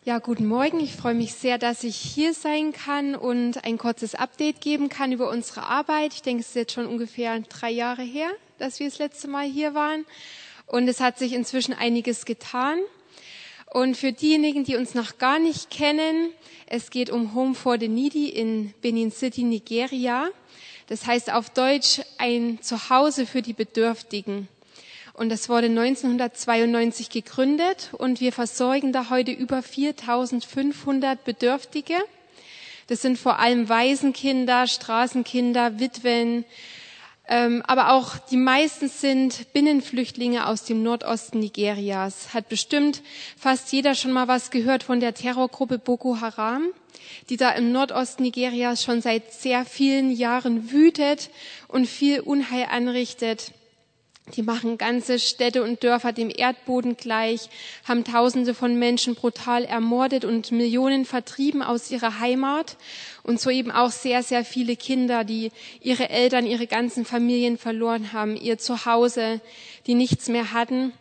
Ja, guten Morgen. Ich freue mich sehr, dass ich hier sein kann und ein kurzes Update geben kann über unsere Arbeit. Ich denke, es ist jetzt schon ungefähr 3 Jahre her, dass wir das letzte Mal hier waren. Und es hat sich inzwischen einiges getan. Und für diejenigen, die uns noch gar nicht kennen, es geht um Home for the Needy in Benin City, Nigeria. Das heißt auf Deutsch ein Zuhause für die Bedürftigen. Und das wurde 1992 gegründet und wir versorgen da heute über 4.500 Bedürftige. Das sind vor allem Waisenkinder, Straßenkinder, Witwen, aber auch die meisten sind Binnenflüchtlinge aus dem Nordosten Nigerias. Hat bestimmt fast jeder schon mal was gehört von der Terrorgruppe Boko Haram, die da im Nordosten Nigerias schon seit sehr vielen Jahren wütet und viel Unheil anrichtet. Die machen ganze Städte und Dörfer dem Erdboden gleich, haben Tausende von Menschen brutal ermordet und Millionen vertrieben aus ihrer Heimat und so eben auch sehr, sehr viele Kinder, die ihre Eltern, ihre ganzen Familien verloren haben, ihr Zuhause, die nichts mehr hatten.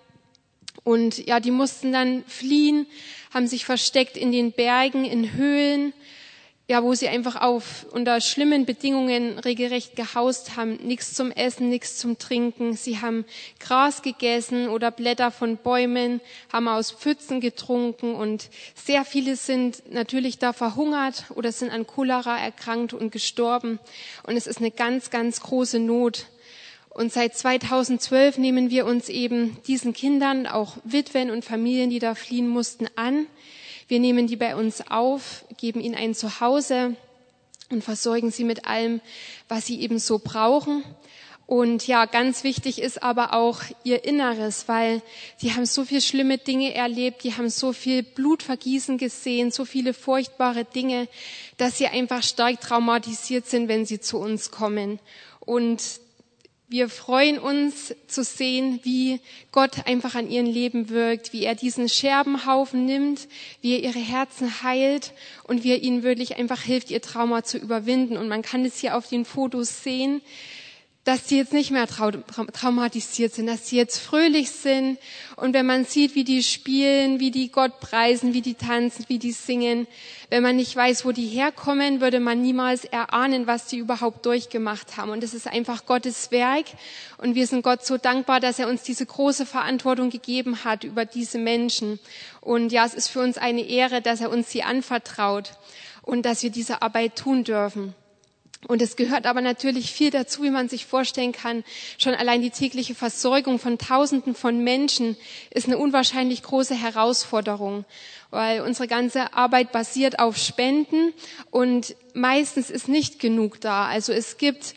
Und ja, die mussten dann fliehen, haben sich versteckt in den Bergen, in Höhlen, ja, wo sie einfach unter schlimmen Bedingungen regelrecht gehaust haben. Nichts zum Essen, nichts zum Trinken. Sie haben Gras gegessen oder Blätter von Bäumen, haben aus Pfützen getrunken und sehr viele sind natürlich da verhungert oder sind an Cholera erkrankt und gestorben. Und es ist eine ganz, ganz große Not. Und seit 2012 nehmen wir uns eben diesen Kindern, auch Witwen und Familien, die da fliehen mussten, an. Wir nehmen die bei uns auf, geben ihnen ein Zuhause und versorgen sie mit allem, was sie eben so brauchen. Und ja, ganz wichtig ist aber auch ihr Inneres, weil die haben so viele schlimme Dinge erlebt, die haben so viel Blutvergießen gesehen, so viele furchtbare Dinge, dass sie einfach stark traumatisiert sind, wenn sie zu uns kommen. Und wir freuen uns zu sehen, wie Gott einfach an ihrem Leben wirkt, wie er diesen Scherbenhaufen nimmt, wie er ihre Herzen heilt und wie er ihnen wirklich einfach hilft, ihr Trauma zu überwinden. Und man kann es hier auf den Fotos sehen, dass sie jetzt nicht mehr traumatisiert sind, dass sie jetzt fröhlich sind. Und wenn man sieht, wie die spielen, wie die Gott preisen, wie die tanzen, wie die singen, wenn man nicht weiß, wo die herkommen, würde man niemals erahnen, was die überhaupt durchgemacht haben. Und es ist einfach Gottes Werk. Und wir sind Gott so dankbar, dass er uns diese große Verantwortung gegeben hat über diese Menschen. Und ja, es ist für uns eine Ehre, dass er uns sie anvertraut und dass wir diese Arbeit tun dürfen. Und es gehört aber natürlich viel dazu, wie man sich vorstellen kann. Schon allein die tägliche Versorgung von Tausenden von Menschen ist eine unwahrscheinlich große Herausforderung, weil unsere ganze Arbeit basiert auf Spenden und meistens ist nicht genug da. Also es gibt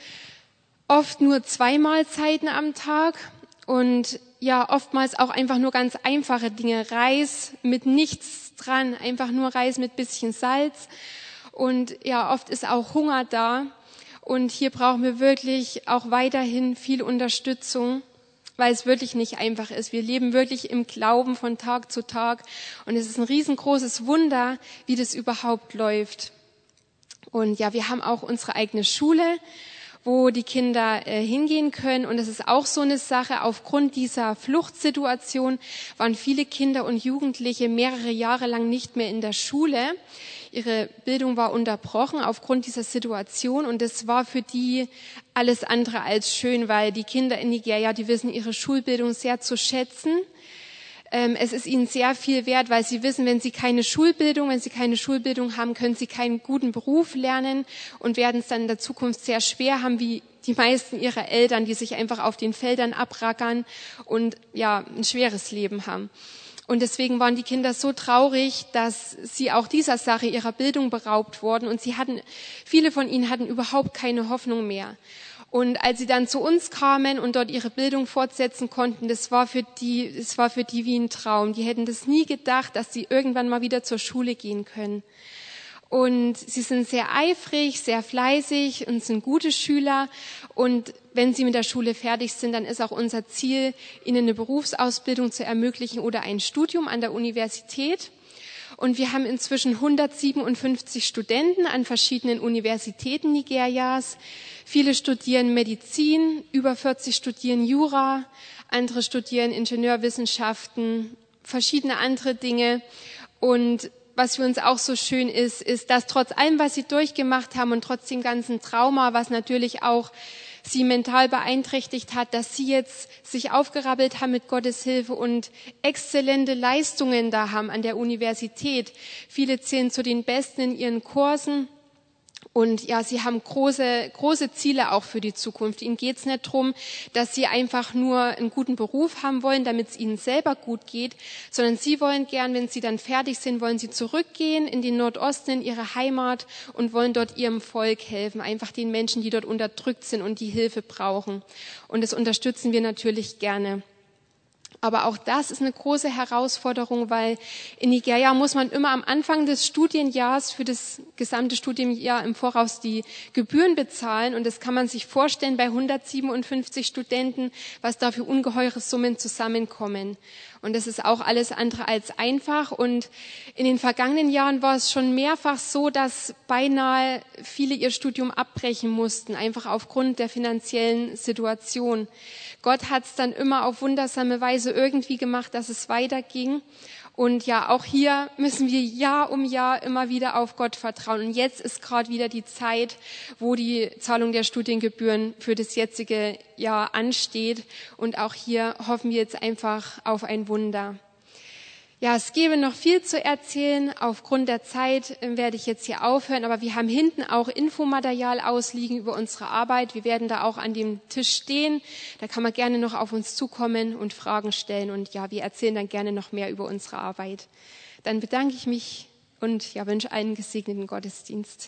oft nur 2 Mahlzeiten am Tag und ja, oftmals auch einfach nur ganz einfache Dinge. Reis mit nichts dran, einfach nur Reis mit bisschen Salz. Und ja, oft ist auch Hunger da. Und hier brauchen wir wirklich auch weiterhin viel Unterstützung, weil es wirklich nicht einfach ist. Wir leben wirklich im Glauben von Tag zu Tag. Und es ist ein riesengroßes Wunder, wie das überhaupt läuft. Und ja, wir haben auch unsere eigene Schule, wo die Kinder hingehen können. Und das ist auch so eine Sache. Aufgrund dieser Fluchtsituation waren viele Kinder und Jugendliche mehrere Jahre lang nicht mehr in der Schule. Ihre Bildung war unterbrochen aufgrund dieser Situation und das war für die alles andere als schön, weil die Kinder in Nigeria, die wissen ihre Schulbildung sehr zu schätzen. Es ist ihnen sehr viel wert, weil sie wissen, wenn sie keine Schulbildung haben, können sie keinen guten Beruf lernen und werden es dann in der Zukunft sehr schwer haben, wie die meisten ihrer Eltern, die sich einfach auf den Feldern abrackern und ja, ein schweres Leben haben. Und deswegen waren die Kinder so traurig, dass sie auch dieser Sache ihrer Bildung beraubt wurden. Und viele von ihnen hatten überhaupt keine Hoffnung mehr. Und als sie dann zu uns kamen und dort ihre Bildung fortsetzen konnten, das war für die wie ein Traum. Die hätten das nie gedacht, dass sie irgendwann mal wieder zur Schule gehen können. Und sie sind sehr eifrig, sehr fleißig und sind gute Schüler. Und wenn sie mit der Schule fertig sind, dann ist auch unser Ziel, ihnen eine Berufsausbildung zu ermöglichen oder ein Studium an der Universität. Und wir haben inzwischen 157 Studenten an verschiedenen Universitäten Nigerias. Viele studieren Medizin, über 40 studieren Jura, andere studieren Ingenieurwissenschaften, verschiedene andere Dinge. Und was für uns auch so schön ist, dass trotz allem, was sie durchgemacht haben und trotz dem ganzen Trauma, was natürlich auch sie mental beeinträchtigt hat, dass sie jetzt sich aufgerappelt haben mit Gottes Hilfe und exzellente Leistungen da haben an der Universität. Viele zählen zu den Besten in ihren Kursen. Und ja, sie haben große Ziele auch für die Zukunft. Ihnen geht es nicht darum, dass sie einfach nur einen guten Beruf haben wollen, damit es ihnen selber gut geht, sondern sie wollen gern, wenn sie dann fertig sind, wollen sie zurückgehen in den Nordosten, in ihre Heimat und wollen dort ihrem Volk helfen, einfach den Menschen, die dort unterdrückt sind und die Hilfe brauchen. Und das unterstützen wir natürlich gerne. Aber auch das ist eine große Herausforderung, weil in Nigeria muss man immer am Anfang des Studienjahres für das gesamte Studienjahr im Voraus die Gebühren bezahlen. Und das kann man sich vorstellen bei 157 Studenten, was da für ungeheure Summen zusammenkommen. Und das ist auch alles andere als einfach. Und in den vergangenen Jahren war es schon mehrfach so, dass beinahe viele ihr Studium abbrechen mussten, einfach aufgrund der finanziellen Situation. Gott hat es dann immer auf wundersame Weise irgendwie gemacht, dass es weiterging. Und ja, auch hier müssen wir Jahr um Jahr immer wieder auf Gott vertrauen. Und jetzt ist gerade wieder die Zeit, wo die Zahlung der Studiengebühren für das jetzige Jahr ansteht. Und auch hier hoffen wir jetzt einfach auf ein Wunder. Ja, es gäbe noch viel zu erzählen. Aufgrund der Zeit werde ich jetzt hier aufhören. Aber wir haben hinten auch Infomaterial ausliegen über unsere Arbeit. Wir werden da auch an dem Tisch stehen. Da kann man gerne noch auf uns zukommen und Fragen stellen. Und ja, wir erzählen dann gerne noch mehr über unsere Arbeit. Dann bedanke ich mich und ja, wünsche einen gesegneten Gottesdienst.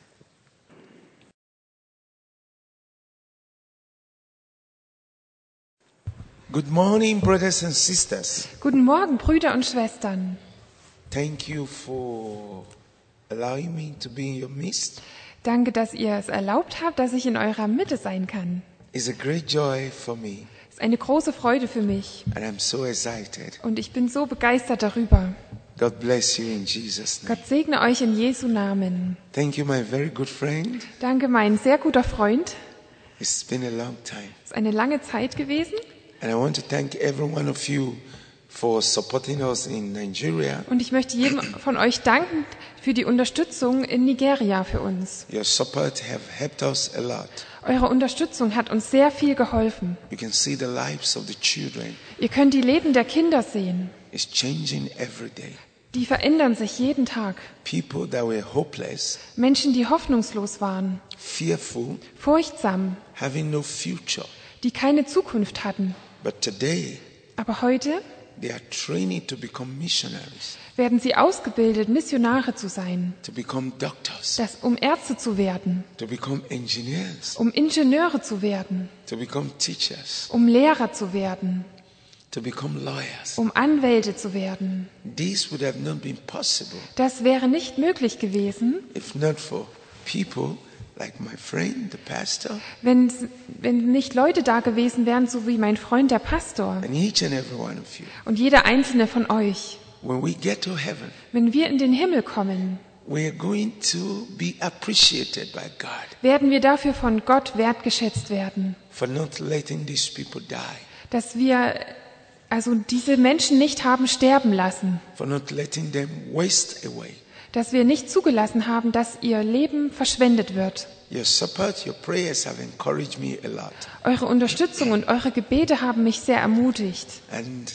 Good morning, brothers and sisters. Guten Morgen, Brüder und Schwestern. Thank you for allowing me to be in your midst. Danke, dass ihr es erlaubt habt, dass ich in eurer Mitte sein kann. It's a great joy for me, Es ist eine große Freude für mich and I'm so excited. und ich bin so begeistert darüber. God bless you in Jesus' name. Gott segne euch in Jesu Namen. Thank you, my very good friend. Danke, mein sehr guter Freund. It's been a long time. Es ist eine lange Zeit gewesen And I want to thank every one of you for supporting us in Nigeria. und ich möchte jedem von euch danken für die Unterstützung in Nigeria für uns. Your support have helped us a lot. Eure Unterstützung hat uns sehr viel geholfen. You can see the lives of the children. Ihr könnt die Leben der Kinder sehen. It's changing every day. Die verändern sich jeden Tag. People that were hopeless, Menschen, die hoffnungslos waren, fearful, furchtsam, having no future. die keine Zukunft hatten. But today, Aber heute they are training to become missionaries, werden sie ausgebildet, Missionare zu sein, to become doctors, um Ärzte zu werden, to become engineers, um Ingenieure zu werden, to become teachers, um Lehrer zu werden, to become lawyers. um Anwälte zu werden. This would have not been possible Das wäre nicht möglich gewesen, if not for people like my friend, the pastor, wenn nicht Leute da gewesen wären, so wie mein Freund, der Pastor and each and every one of you. und jeder einzelne von euch. When we get to heaven, Wenn wir in den Himmel kommen, we are going to be appreciated by God werden wir dafür von Gott wertgeschätzt werden, for not letting these people die, dass wir also diese Menschen nicht haben sterben lassen, for not letting them waste away. dass wir nicht zugelassen haben, dass ihr Leben verschwendet wird. Your support, your prayers have encouraged me a lot. Eure Unterstützung und eure Gebete haben mich sehr ermutigt. And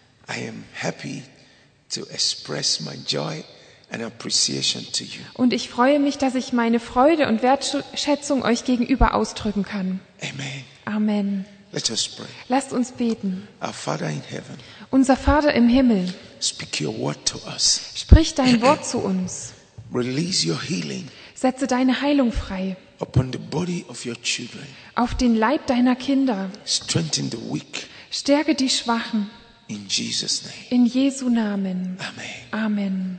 I am happy to express my joy and appreciation to you. Und ich freue mich, dass ich meine Freude und Wertschätzung euch gegenüber ausdrücken kann. Amen. Amen. Let us pray. Lasst uns beten. Our Father in heaven, Unser Vater im Himmel, speak your word to us. sprich dein Wort zu uns. Release your healing Setze deine Heilung frei upon the body of your children. auf den Leib deiner Kinder. Strengthen the weak Stärke die Schwachen. in Jesus' name. In Jesu Namen. Amen. Amen.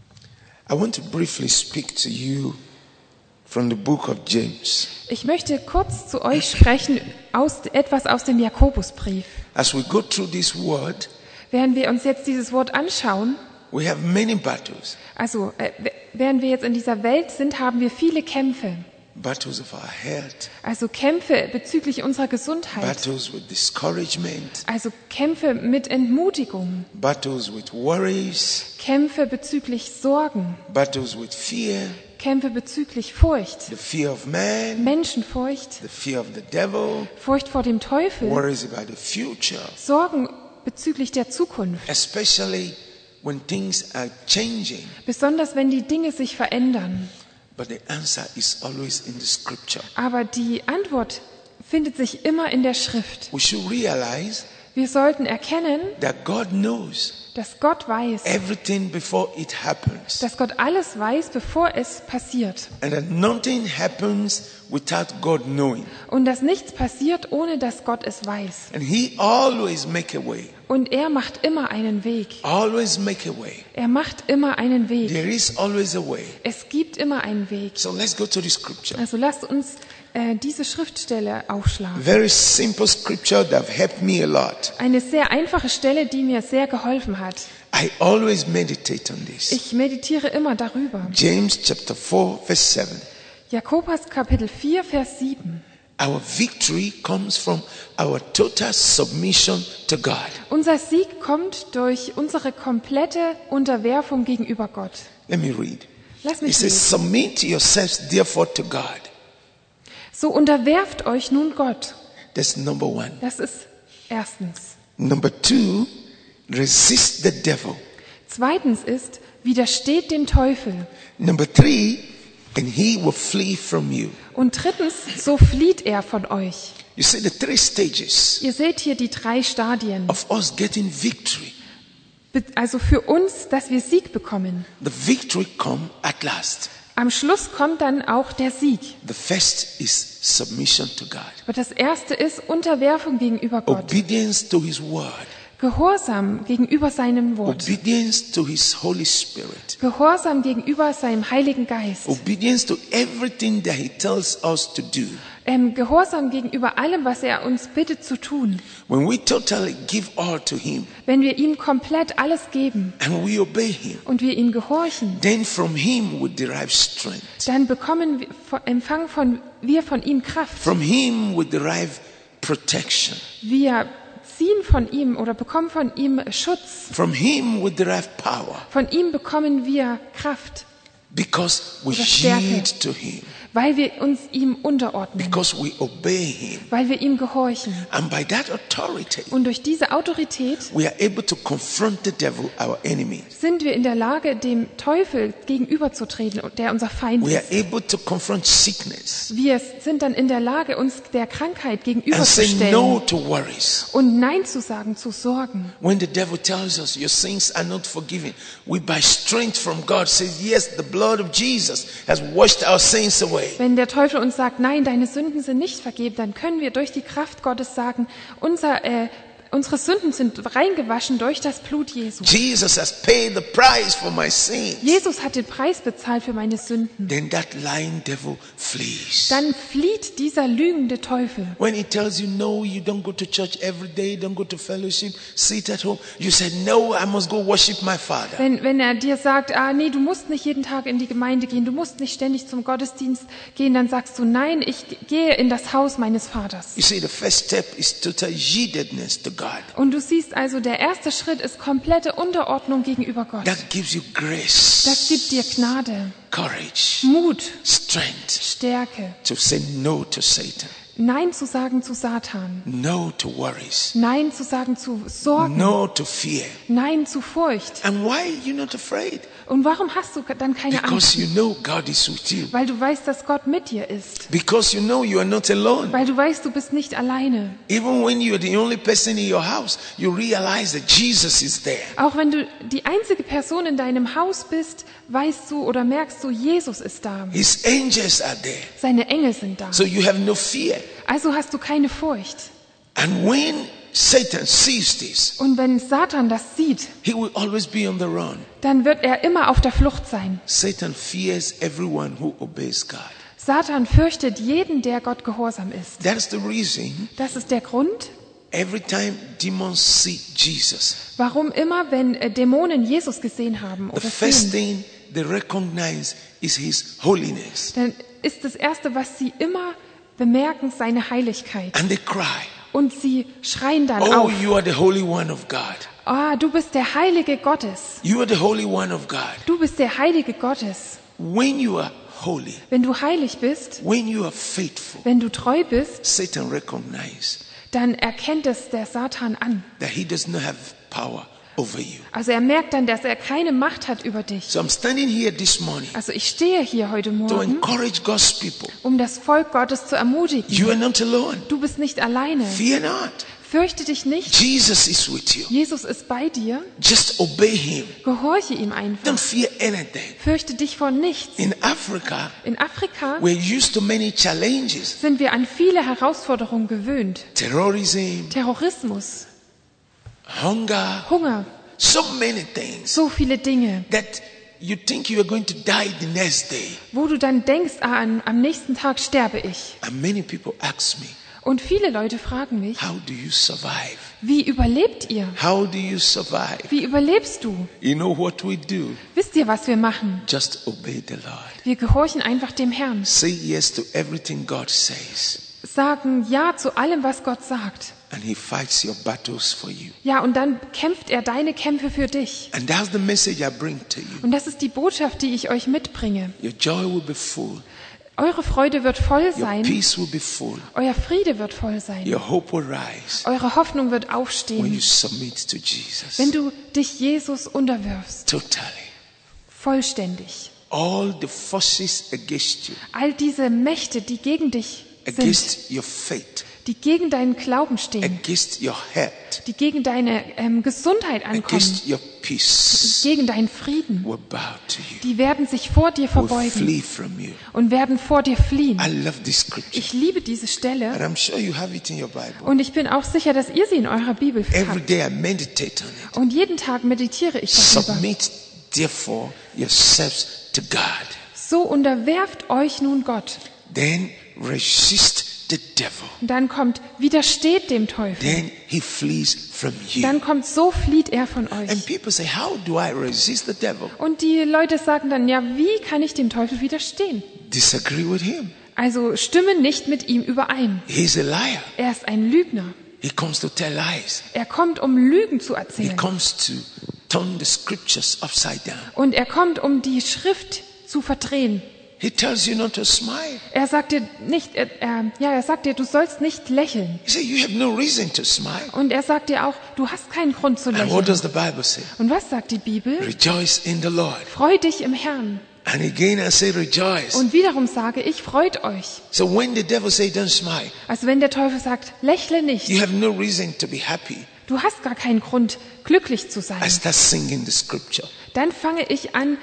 I want to briefly speak to you from the book of James. Ich möchte kurz zu euch sprechen, etwas aus dem Jakobusbrief. As we go through this word, Während wir uns jetzt dieses Wort anschauen, we have many battles. also während wir jetzt in dieser Welt sind, haben wir viele Kämpfe. battles of our health, Also Kämpfe bezüglich unserer Gesundheit. battles with discouragement, Also Kämpfe mit Entmutigung. battles with worries, Kämpfe bezüglich Sorgen. battles with fear, Kämpfe bezüglich Furcht. the fear of man, Menschenfurcht. the fear of the devil, Furcht vor dem Teufel. worries about the future, Sorgen bezüglich der Zukunft. especially when things are changing. Besonders wenn die Dinge sich verändern. But the answer is always in the scripture. Aber die Antwort findet sich immer in der Schrift. We should realize Wir sollten erkennen, that God knows dass Gott weiß, everything before it happens, dass Gott alles weiß, bevor es passiert. and that nothing happens without God knowing. Und dass nichts passiert, ohne dass Gott es weiß. And He always make a way, Und er macht immer einen Weg. always make a way. Er macht immer einen Weg. There is always a way. Es gibt immer einen Weg. So let's go to the scripture. Also lasst uns diese Schriftstelle aufschlagen. Very simple scripture that helped me a lot. Eine sehr einfache Stelle, die mir sehr geholfen hat. I always meditate on this. Ich meditiere immer darüber. James chapter 4 verse 7. Jakobus Kapitel 4, Vers 7. Our victory comes from our total submission to God. Unser Sieg kommt durch unsere komplette Unterwerfung gegenüber Gott. Let me read. Lass It mich says, lesen. submit yourselves therefore to God. So unterwerft euch nun Gott. That's number one. Das ist erstens. Number two, resist the devil. Zweitens ist, widersteht dem Teufel. Number three, and he will flee from you. Und drittens, so flieht er von euch. You see the three stages Ihr seht hier die 3 Stadien. of us getting victory. Also für uns, dass wir Sieg bekommen. The victory come at last. Am Schluss kommt dann auch der Sieg. The first is submission to God. Aber das erste ist Unterwerfung gegenüber Gott. Obedience to his word. Gehorsam gegenüber seinem Wort. Obedience to his Holy Spirit. Gehorsam gegenüber seinem Heiligen Geist. Obedience to everything that he tells us to do. Gehorsam gegenüber allem, was er uns bittet zu tun. When we totally give all to him Wenn wir ihm komplett alles geben and we obey him, und wir ihm gehorchen, then from him we derive strength. dann empfangen wir von ihm Kraft. From him we derive protection. Wir ziehen von ihm oder bekommen von ihm Schutz. From him we derive power. Von ihm bekommen wir Kraft, Because we Oder Stärke. yield to him. weil wir uns ihm unterordnen, Because we obey him. weil wir ihm gehorchen. And by that authority, Und durch diese Autorität we are able to confront the devil, our enemy. sind wir in der Lage, dem Teufel gegenüberzutreten, der unser Feind We are ist. able to confront sickness Wir sind dann in der Lage, uns der Krankheit and say gegenüberzustellen no to worries. und Nein zu sagen zu Sorgen. When the devil tells us your sins are not forgiven, we by strength from God say, yes, the blood of Jesus has washed our sins away. Wenn der Teufel uns sagt, nein, deine Sünden sind nicht vergeben, dann können wir durch die Kraft Gottes sagen, unsere Sünden sind reingewaschen durch das Blut Jesu. Jesus has paid the price for my sins. Jesus hat den Preis bezahlt für meine Sünden. Then that lying devil flees. Dann flieht dieser lügende Teufel. When he tells you, no, you don't go to church every day, don't go to fellowship, sit at home, you said, no, I must go worship my Father. Wenn er dir sagt, nee, du musst nicht jeden Tag in die Gemeinde gehen, du musst nicht ständig zum Gottesdienst gehen, dann sagst du, nein, ich gehe in das Haus meines Vaters. You see, the first step is total yieldedness to God. Und du siehst also, der erste Schritt ist komplette Unterordnung gegenüber Gott. That gives you grace, Das gibt dir Gnade, courage, Mut, strength Stärke, to say no to Satan, Nein zu sagen zu Satan, no to worries, Nein zu sagen zu Sorgen, no to fear. Nein zu Furcht. And why are you not afraid? Und warum hast du dann keine Because Angst? you know God is with you. Weil du weißt, dass Gott mit dir ist. Because you know you are not alone. Weil du weißt, du bist nicht alleine. Even when you are the only person in your house, you realize that Jesus is there. Auch wenn du die einzige Person in deinem Haus bist, weißt du oder merkst du, Jesus ist da. His angels are there. Seine Engel sind da. So you have no fear. Also hast du keine Furcht. And when Satan sees this, Und wenn Satan das sieht, he will always be on the run. dann wird er immer auf der Flucht sein. Satan fears everyone who obeys God. Satan fürchtet jeden, der Gott gehorsam ist. That's the reason Das ist der Grund, every time demons see Jesus, warum immer, wenn Dämonen Jesus gesehen haben the oder first sehen, thing they recognize is his holiness. dann ist das Erste, was sie immer bemerken, seine Heiligkeit. And they cry, Und sie schreien dann oh, auf. you are the Holy One of God. Ah, du bist der Heilige Gottes. You are the Holy One of God. Du bist der Heilige Gottes. When you are holy, Wenn du heilig bist, when you are faithful, wenn du treu bist, Satan recognizes dann erkennt es der Satan an. that he does not have power over you. Also er merkt dann, dass er keine Macht hat über dich. So I'm standing here this morning Also ich stehe hier heute to Morgen, encourage God's people. um das Volk Gottes zu ermutigen. You are not alone. Du bist nicht alleine. Fear not. Fürchte dich nicht. Jesus is with you. Jesus ist bei dir. Just obey him. Gehorche ihm Don't einfach. fear anything. Fürchte dich vor nichts. In Africa, In Afrika we're used to many challenges. sind wir an viele Herausforderungen gewöhnt. Terrorism, Terrorismus, hunger, Hunger, so many things so viele Dinge, that you think you are going to die the next day. wo du dann denkst, am nächsten Tag sterbe ich. And many people ask me, Und viele Leute fragen mich, how do you survive? wie überlebt ihr? How do you survive? Wie überlebst du? You know what we do? Wisst ihr, was wir machen? Just obey the Lord. Wir gehorchen einfach dem Herrn. Say yes to everything God says. Sagen Ja zu allem, was Gott sagt. And he fights your battles for you. Ja, und dann kämpft er deine Kämpfe für dich. And that's the message I bring to you. Und das ist die Botschaft, die ich euch mitbringe. Your joy will be full. Eure Freude wird voll Your sein. peace will be full. Euer Friede wird voll sein. Your hope will rise Eure Hoffnung wird when you aufstehen, submit to Jesus. wenn du dich Jesus unterwirfst. Totally. Vollständig. All the forces against you, All diese Mächte, die gegen dich sind, against your faith, die gegen deinen Glauben stehen, against your health, die gegen deine Gesundheit ankommen, against your peace, gegen deinen Frieden, will bow to you, die werden sich vor dir will verbeugen flee from you. und werden vor dir fliehen. I love this scripture. Ich liebe diese Stelle And I'm sure you have it in your Bible. und ich bin auch sicher, dass ihr sie in eurer Bibel Every habt. day I meditate on it. Und jeden Tag meditiere ich darüber. Submit therefore yourselves to God. So unterwerft euch nun Gott. Then resist the devil. Und dann kommt, widersteht dem Teufel. Then he flees from you. Dann kommt, so flieht er von And euch. people say, how do I resist the devil? Und die Leute sagen dann, ja, wie kann ich dem Teufel widerstehen? Disagree with him. Also stimme nicht mit ihm überein. He's a liar. Er ist ein Lügner. He comes to tell lies. Er kommt, um Lügen zu He erzählen. comes to turn the scriptures upside down. Und er kommt, um die Schrift zu verdrehen. He tells you not to smile. Er sagt dir nicht, er sagt dir, du sollst nicht lächeln. He said, you have no reason to smile. Und er sagt dir auch, du hast keinen Grund zu And what lächeln. does the Bible say? Und was sagt die Bibel? Rejoice in the Lord. Freu dich im Herrn. And again I say rejoice. Und wiederum sage ich, freut euch. So when the devil say don't smile, Also wenn der Teufel sagt, lächle nicht, you have no reason to be happy. du hast gar keinen Grund, glücklich zu sein. I start singing the scripture. Dann fange ich an,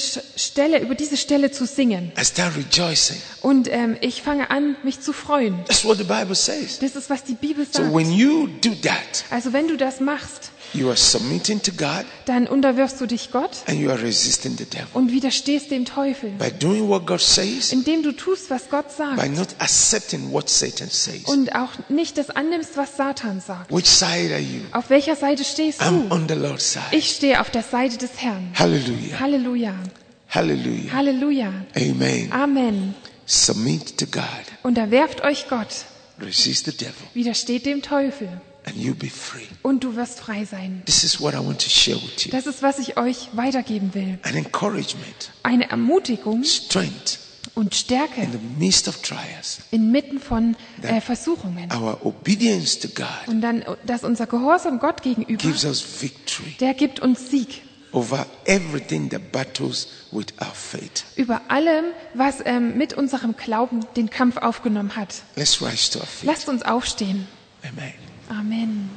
über diese Stelle zu singen. I start rejoicing. Und ich fange an, mich zu freuen. That's what the Bible says. Das ist, was die Bibel So sagt. when you do that, Also wenn du das machst, you are submitting to God dann unterwirfst du dich Gott and you are resisting the devil. und widerstehst dem Teufel. By doing what God says, Indem du tust, was Gott by sagt. not accepting what Satan says. Und auch nicht das annimmst, was Satan sagt. Which side are you? Auf welcher Seite stehst I'm du? on the Lord's side. Ich stehe auf der Seite des Herrn. Hallelujah. Halleluja. Hallelujah. Halleluja. Amen. Amen. Submit to God. Unterwerft euch Gott. Resist the devil Widersteht dem Teufel. and you'll be free. Und du wirst frei sein. This is what I want to share with you. Das ist, was ich euch weitergeben will. An encouragement, Eine Ermutigung strength und Stärke in the midst of trials. inmitten von Versuchungen. Our obedience to God Und dann, dass unser Gehorsam Gott gegenüber, gives us victory der gibt uns Sieg over everything that battles with our faith. über allem, was mit unserem Glauben den Kampf aufgenommen hat. Let's rise to our feet. Lasst uns aufstehen. Amen. Amen.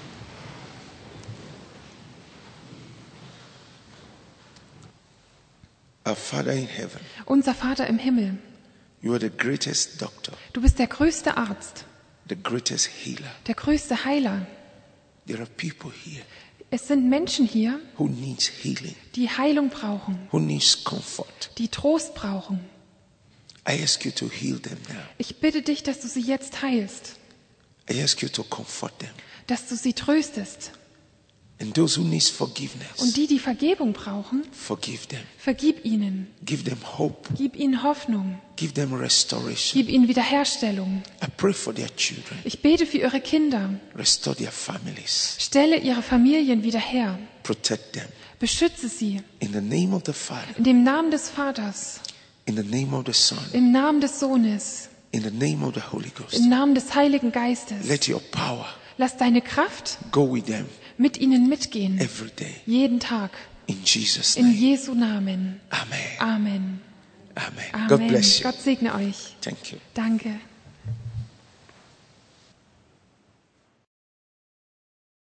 Our Father in heaven, Unser Vater im Himmel, you are the greatest doctor, du bist der größte Arzt, the greatest healer. der größte Heiler. There are people here Es sind Menschen hier, who needs healing, die Heilung brauchen, who needs comfort. die Trost brauchen. I ask you to heal them now. Ich bitte dich, dass du sie jetzt heilst, I ask you to comfort them. dass du sie tröstest. And those who need forgiveness, Und die Vergebung brauchen, forgive them. vergib ihnen. Give them hope. Gib ihnen Hoffnung. Give them restoration. Gib ihnen Wiederherstellung. I pray for their children. Ich bete für ihre Kinder. Restore their families. Stelle ihre Familien wieder her. Protect them. Beschütze sie. In the name of the Father, In dem Namen des Vaters, in the name of the Son, im Namen des Sohnes, in the name of the Holy Ghost. im Namen des Heiligen Geistes. Let your power Lass deine Kraft go with them mit ihnen mitgehen. every day. Jeden Tag. In Jesus' In name. Jesu Namen. Amen. Amen. Amen. God Amen. bless you. Gott segne euch. Thank you. Danke.